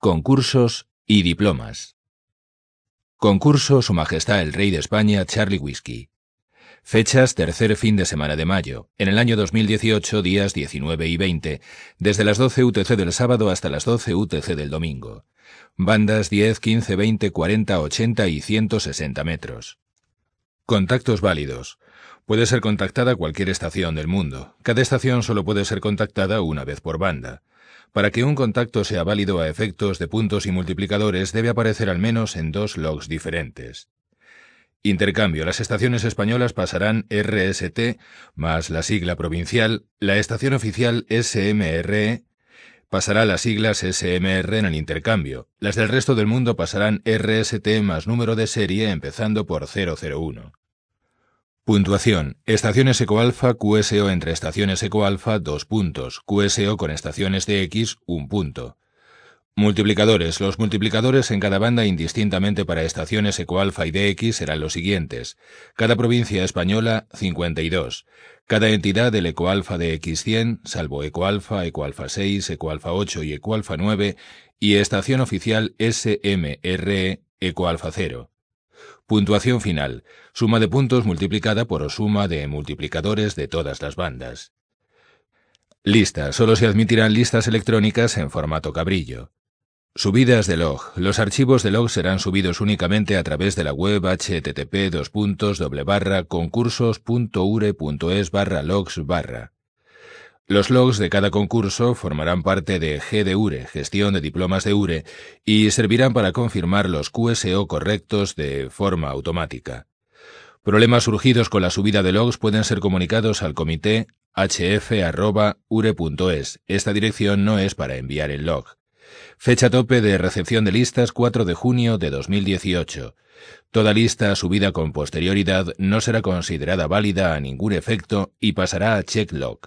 Concursos y diplomas. Concurso Su Majestad el Rey de España Charlie Whisky. Fechas: tercer fin de semana de mayo, en el año 2018, días 19 y 20, desde las 12 UTC del sábado hasta las 12 UTC del domingo. Bandas 10, 15, 20, 40, 80 y 160 metros. Contactos válidos. Puede ser contactada cualquier estación del mundo. Cada estación solo puede ser contactada una vez por banda. Para que un contacto sea válido a efectos de puntos y multiplicadores, debe aparecer al menos en dos logs diferentes. Intercambio. Las estaciones españolas pasarán RST más la sigla provincial. La estación oficial SMRE pasará las siglas SMR en el intercambio. Las del resto del mundo pasarán RST más número de serie empezando por 001. Puntuación. Estaciones ecoalfa, QSO entre estaciones ecoalfa, 2 puntos. QSO con estaciones de X, 1 punto. Multiplicadores. Los multiplicadores en cada banda indistintamente para estaciones ecoalfa y DX serán los siguientes. Cada provincia española, 52. Cada entidad del ecoalfa de X100, salvo ecoalfa, ecoalfa 6, ecoalfa 8 y ecoalfa 9, y estación oficial SMRE, ecoalfa 0. Puntuación final. Suma de puntos multiplicada por suma de multiplicadores de todas las bandas. Lista. Solo se admitirán listas electrónicas en formato cabrillo. Subidas de log. Los archivos de log serán subidos únicamente a través de la web http://concursos.ure.es/logs/. Los logs de cada concurso formarán parte de G de URE, Gestión de Diplomas de URE, y servirán para confirmar los QSO correctos de forma automática. Problemas surgidos con la subida de logs pueden ser comunicados al comité hf@ure.es. Esta dirección no es para enviar el log. Fecha tope de recepción de listas: 4 de junio de 2018. Toda lista subida con posterioridad no será considerada válida a ningún efecto y pasará a checklog.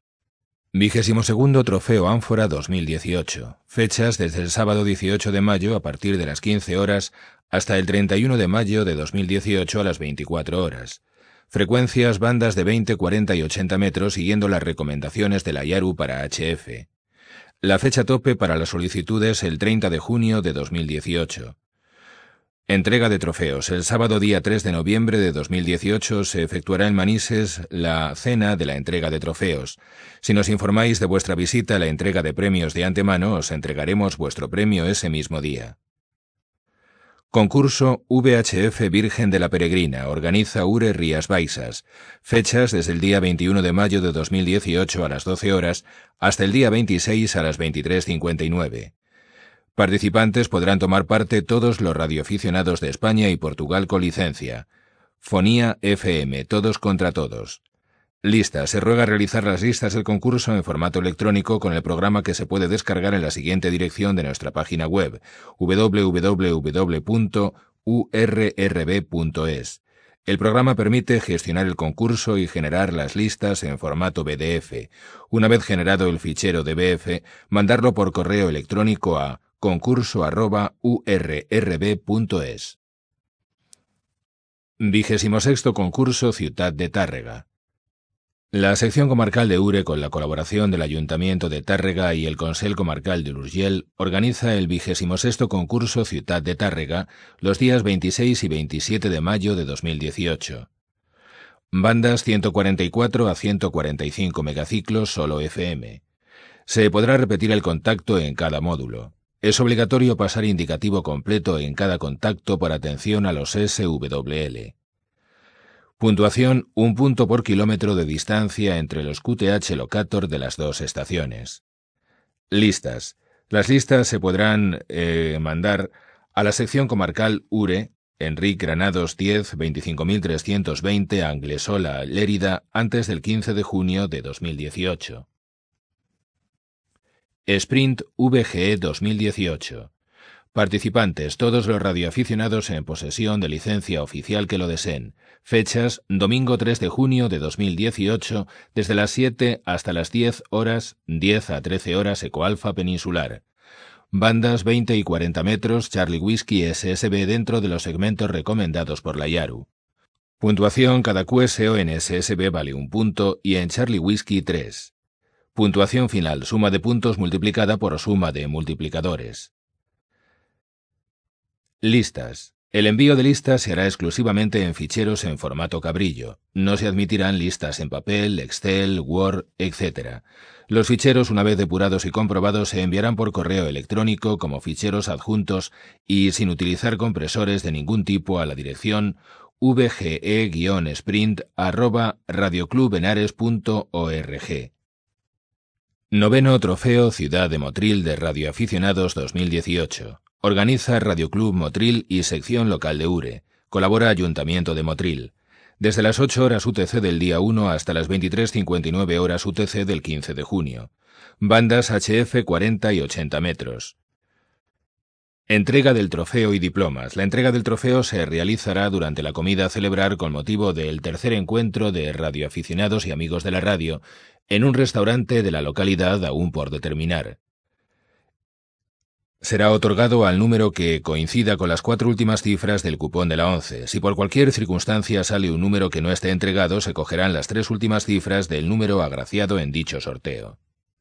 22º Trofeo Ánfora 2018. Fechas desde el sábado 18 de mayo a partir de las 15 horas hasta el 31 de mayo de 2018 a las 24 horas. Frecuencias: bandas de 20, 40 y 80 metros siguiendo las recomendaciones de la IARU para HF. La fecha tope para las solicitudes: el 30 de junio de 2018. Entrega de trofeos. El sábado día 3 de noviembre de 2018 se efectuará en Manises la cena de la entrega de trofeos. Si nos informáis de vuestra visita a la entrega de premios de antemano, os entregaremos vuestro premio ese mismo día. Concurso VHF Virgen de la Peregrina. Organiza URE Rías Baixas. Fechas desde el día 21 de mayo de 2018 a las 12 horas hasta el día 26 a las 23:59. Participantes podrán tomar parte todos los radioaficionados de España y Portugal con licencia. Fonía FM, todos contra todos. Lista. Se ruega realizar las listas del concurso en formato electrónico con el programa que se puede descargar en la siguiente dirección de nuestra página web: www.urrb.es. El programa permite gestionar el concurso y generar las listas en formato BDF. Una vez generado el fichero DBF, mandarlo por correo electrónico a concurso@urrb.es. 26º Concurso Ciutat de Tàrrega. La sección comarcal de URE, con la colaboración del Ayuntamiento de Tàrrega y el Consell Comarcal de l'Urgell, organiza el 26º Concurso Ciutat de Tàrrega los días 26 y 27 de mayo de 2018. Bandas 144 a 145 megaciclos solo FM. Se podrá repetir el contacto en cada módulo. Es obligatorio pasar indicativo completo en cada contacto por atención a los SWL. Puntuación: 1 punto por kilómetro de distancia entre los QTH locator de las dos estaciones. Listas. Las listas se podrán mandar a la sección comarcal URE, Enric Granados 10, 25.320, Anglesola, Lérida, antes del 15 de junio de 2018. Sprint VGE 2018. Participantes: todos los radioaficionados en posesión de licencia oficial que lo deseen. Fechas: domingo 3 de junio de 2018, desde las 7 hasta las 10 horas, 10 a 13 horas ecoalfa peninsular. Bandas 20 y 40 metros, Charlie Whisky SSB dentro de los segmentos recomendados por la IARU. Puntuación: cada QSO en SSB vale 1 punto y en Charlie Whisky 3. Puntuación final: suma de puntos multiplicada por suma de multiplicadores. Listas. El envío de listas se hará exclusivamente en ficheros en formato cabrillo. No se admitirán listas en papel, Excel, Word, etc. Los ficheros, una vez depurados y comprobados, se enviarán por correo electrónico como ficheros adjuntos y sin utilizar compresores de ningún tipo a la dirección vge-sprint@radioclubhenares.org. Noveno Trofeo Ciudad de Motril de Radioaficionados 2018. Organiza Radio Club Motril y Sección Local de URE. Colabora Ayuntamiento de Motril. Desde las 8 horas UTC del día 1 hasta las 23:59 horas UTC del 15 de junio. Bandas HF 40 y 80 metros. Entrega del trofeo y diplomas. La entrega del trofeo se realizará durante la comida a celebrar con motivo del tercer encuentro de radioaficionados y amigos de la radio en un restaurante de la localidad aún por determinar. Será otorgado al número que coincida con las 4 últimas cifras del cupón de la ONCE. Si por cualquier circunstancia sale un número que no esté entregado, se cogerán las 3 últimas cifras del número agraciado en dicho sorteo.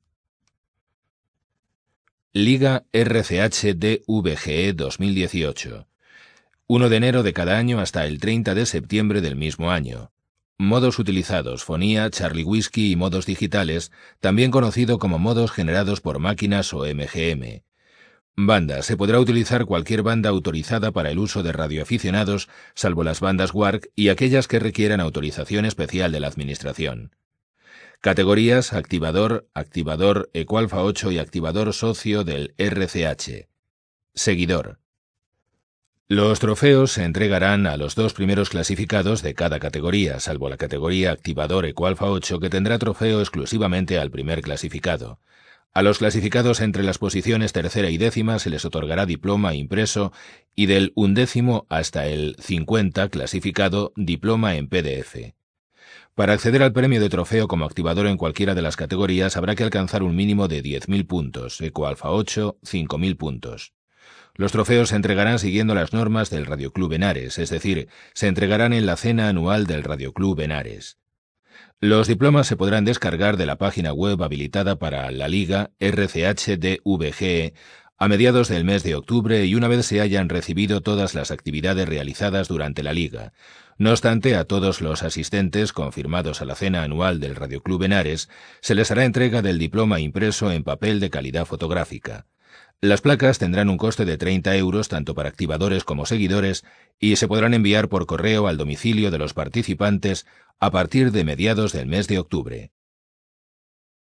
Liga RCH DVGE 2018. 1 de enero de cada año hasta el 30 de septiembre del mismo año. Modos utilizados: fonía, Charlie Whiskey y modos digitales, también conocido como modos generados por máquinas o MGM. Banda. Se podrá utilizar cualquier banda autorizada para el uso de radioaficionados, salvo las bandas WARC y aquellas que requieran autorización especial de la Administración. Categorías: activador, activador Equalfa 8 y activador socio del RCH. Seguidor. Los trofeos se entregarán a los 2 primeros clasificados de cada categoría, salvo la categoría activador Equalfa 8, que tendrá trofeo exclusivamente al primer clasificado. A los clasificados entre las posiciones tercera y décima se les otorgará diploma impreso y del 1º hasta el 50 clasificado diploma en PDF. Para acceder al premio de trofeo como activador en cualquiera de las categorías habrá que alcanzar un mínimo de 10.000 puntos, Equalfa 8, 5.000 puntos. Los trofeos se entregarán siguiendo las normas del Radio Club Henares, es decir, se entregarán en la cena anual del Radio Club Henares. Los diplomas se podrán descargar de la página web habilitada para la Liga RCH DVGE a mediados del mes de octubre y una vez se hayan recibido todas las actividades realizadas durante la Liga. No obstante, a todos los asistentes confirmados a la cena anual del Radio Club Henares se les hará entrega del diploma impreso en papel de calidad fotográfica. Las placas tendrán un coste de 30 euros tanto para activadores como seguidores y se podrán enviar por correo al domicilio de los participantes a partir de mediados del mes de octubre.